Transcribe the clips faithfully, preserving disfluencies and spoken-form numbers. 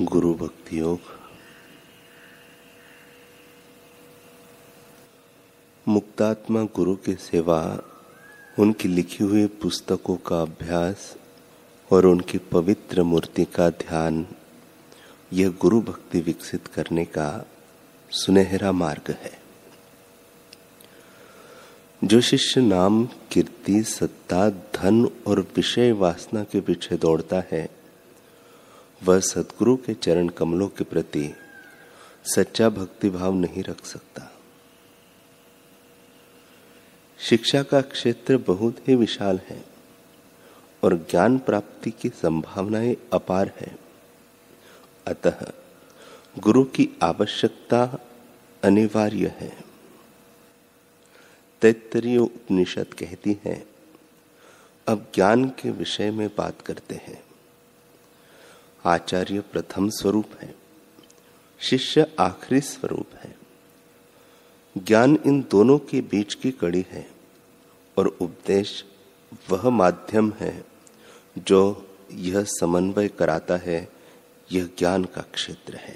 गुरु भक्ति योग। मुक्तात्मा गुरु की सेवा, उनकी लिखी हुई पुस्तकों का अभ्यास और उनकी पवित्र मूर्ति का ध्यान, यह गुरु भक्ति विकसित करने का सुनहरा मार्ग है। जो शिष्य नाम, कीर्ति, सत्ता, धन और विषय वासना के पीछे दौड़ता है, वह सद्गुरु के चरण कमलों के प्रति सच्चा भक्ति भाव नहीं रख सकता। शिक्षा का क्षेत्र बहुत ही विशाल है और ज्ञान प्राप्ति की संभावनाएं अपार है। अतः गुरु की आवश्यकता अनिवार्य है। तैत्तरीय उपनिषद कहती है, अब ज्ञान के विषय में बात करते हैं। आचार्य प्रथम स्वरूप है, शिष्य आखिरी स्वरूप है। ज्ञान इन दोनों के बीच की कड़ी है और उपदेश वह माध्यम है जो यह समन्वय कराता है। यह ज्ञान का क्षेत्र है।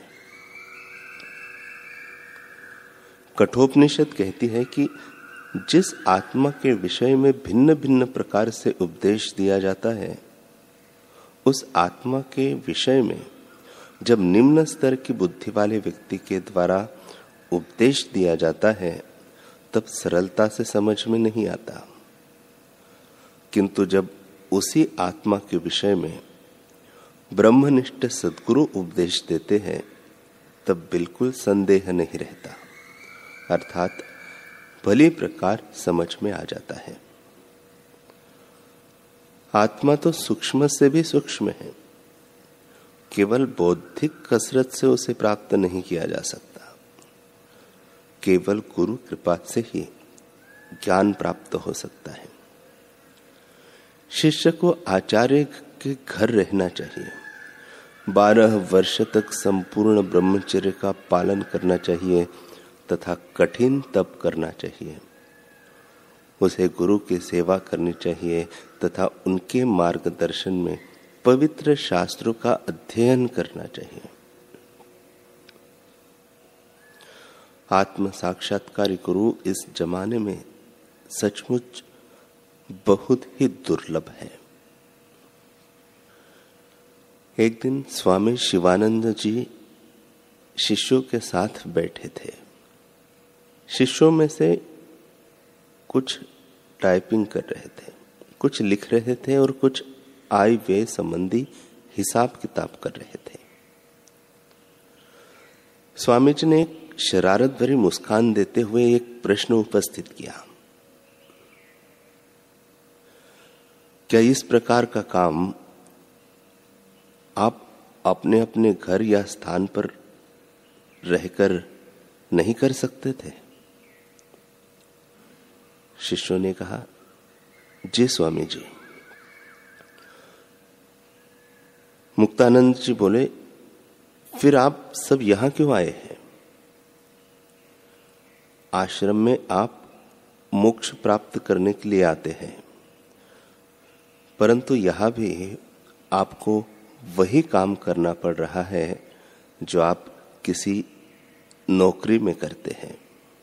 कठोपनिषद कहती है कि जिस आत्मा के विषय में भिन्न भिन्न प्रकार से उपदेश दिया जाता है, उस आत्मा के विषय में जब निम्न स्तर की बुद्धि वाले व्यक्ति के द्वारा उपदेश दिया जाता है, तब सरलता से समझ में नहीं आता। किंतु जब उसी आत्मा के विषय में ब्रह्मनिष्ठ सद्गुरु उपदेश देते हैं, तब बिल्कुल संदेह नहीं रहता, अर्थात भली प्रकार समझ में आ जाता है। आत्मा तो सूक्ष्म से भी सूक्ष्म है। केवल बौद्धिक कसरत से उसे प्राप्त नहीं किया जा सकता। केवल गुरु कृपा से ही ज्ञान प्राप्त हो सकता है। शिष्य को आचार्य के घर रहना चाहिए। बारह वर्ष तक संपूर्ण ब्रह्मचर्य का पालन करना चाहिए तथा कठिन तप करना चाहिए। उसे गुरु की सेवा करनी चाहिए तथा उनके मार्गदर्शन में पवित्र शास्त्रों का अध्ययन करना चाहिए। आत्म साक्षात्कारी गुरु इस जमाने में सचमुच बहुत ही दुर्लभ है। एक दिन स्वामी शिवानंद जी शिष्यों के साथ बैठे थे। शिष्यों में से कुछ टाइपिंग कर रहे थे, कुछ लिख रहे थे और कुछ आय व्यय संबंधी हिसाब किताब कर रहे थे। स्वामी जी ने एक शरारत भरी मुस्कान देते हुए एक प्रश्न उपस्थित किया, क्या इस प्रकार का काम आप अपने अपने घर या स्थान पर रहकर नहीं कर सकते थे? शिष्यों ने कहा, जी स्वामी जी। मुक्तानंद जी बोले, फिर आप सब यहां क्यों आए हैं? आश्रम में आप मोक्ष प्राप्त करने के लिए आते हैं, परंतु यहां भी आपको वही काम करना पड़ रहा है जो आप किसी नौकरी में करते हैं।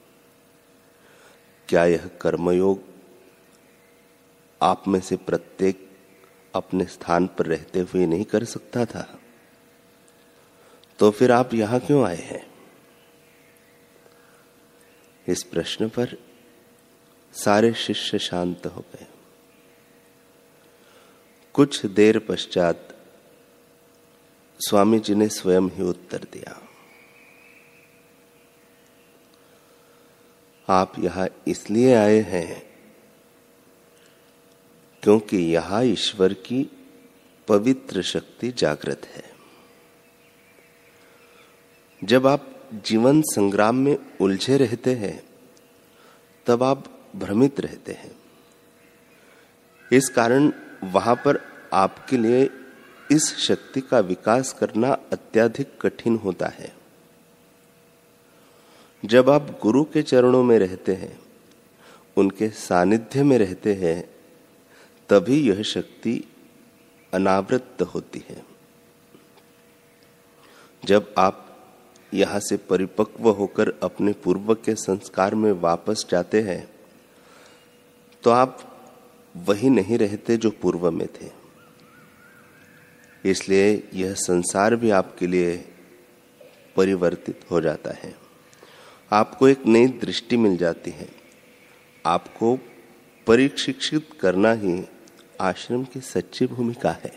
क्या यह कर्मयोग आप में से प्रत्येक अपने स्थान पर रहते हुए नहीं कर सकता था? तो फिर आप यहां क्यों आए हैं? इस प्रश्न पर सारे शिष्य शांत हो गए। कुछ देर पश्चात स्वामी जी ने स्वयं ही उत्तर दिया, आप यहां इसलिए आए हैं क्योंकि यहां ईश्वर की पवित्र शक्ति जागृत है। जब आप जीवन संग्राम में उलझे रहते हैं, तब आप भ्रमित रहते हैं। इस कारण वहां पर आपके लिए इस शक्ति का विकास करना अत्यधिक कठिन होता है। जब आप गुरु के चरणों में रहते हैं, उनके सानिध्य में रहते हैं, तभी यह शक्ति अनावृत होती है। जब आप यहाँ से परिपक्व होकर अपने पूर्व के संस्कार में वापस जाते हैं तो आप वही नहीं रहते जो पूर्व में थे। इसलिए यह संसार भी आपके लिए परिवर्तित हो जाता है। आपको एक नई दृष्टि मिल जाती है। आपको परिशिक्षित करना ही आश्रम की सच्ची भूमिका है।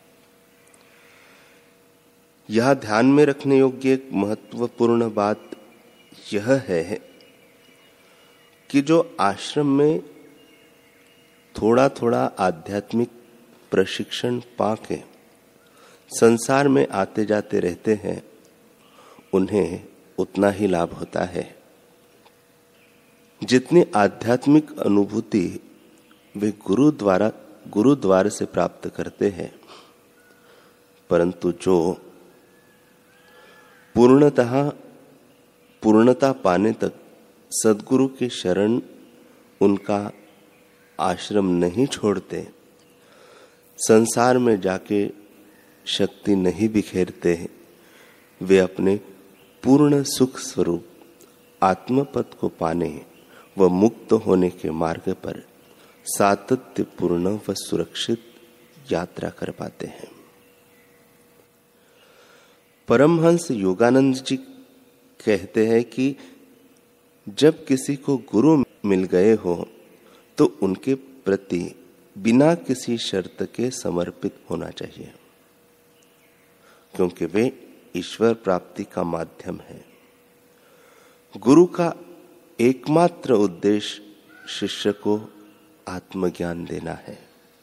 यह ध्यान में रखने योग्य एक महत्वपूर्ण बात यह है कि जो आश्रम में थोड़ा थोड़ा आध्यात्मिक प्रशिक्षण पाके संसार में आते जाते रहते हैं, उन्हें उतना ही लाभ होता है जितनी आध्यात्मिक अनुभूति वे गुरु द्वारा गुरु द्वार से प्राप्त करते हैं। परंतु जो पूर्णतः पूर्णता पाने तक सद्गुरु के शरण उनका आश्रम नहीं छोड़ते, संसार में जाके शक्ति नहीं बिखेरते, वे अपने पूर्ण सुख स्वरूप आत्मपद को पाने व मुक्त होने के मार्ग पर सातत्यपूर्ण व सुरक्षित यात्रा कर पाते हैं। परमहंस योगानंद जी कहते हैं कि जब किसी को गुरु मिल गए हो तो उनके प्रति बिना किसी शर्त के समर्पित होना चाहिए, क्योंकि वे ईश्वर प्राप्ति का माध्यम है। गुरु का एकमात्र उद्देश्य शिष्य को आत्मज्ञान देना है।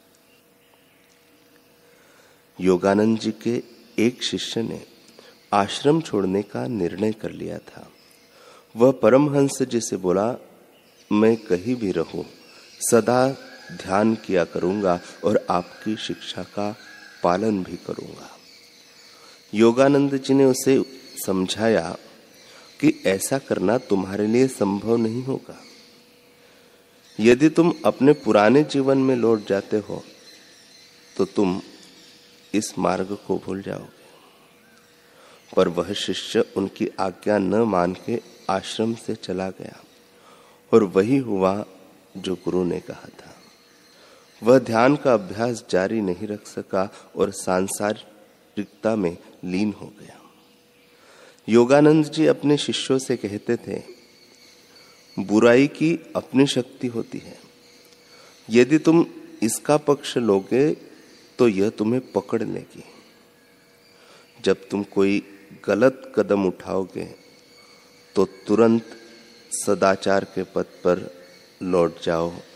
योगानंद जी के एक शिष्य ने आश्रम छोड़ने का निर्णय कर लिया था। वह परमहंस जी से बोला, मैं कहीं भी रहूं सदा ध्यान किया करूंगा और आपकी शिक्षा का पालन भी करूंगा। योगानंद जी ने उसे समझाया कि ऐसा करना तुम्हारे लिए संभव नहीं होगा। यदि तुम अपने पुराने जीवन में लौट जाते हो तो तुम इस मार्ग को भूल जाओगे। पर वह शिष्य उनकी आज्ञा न मान के आश्रम से चला गया और वही हुआ जो गुरु ने कहा था। वह ध्यान का अभ्यास जारी नहीं रख सका और सांसारिकता में लीन हो गया। योगानंद जी अपने शिष्यों से कहते थे, बुराई की अपनी शक्ति होती है। यदि तुम इसका पक्ष लोगे तो यह तुम्हें पकड़ लेगी। जब तुम कोई गलत कदम उठाओगे तो तुरंत सदाचार के पथ पर लौट जाओ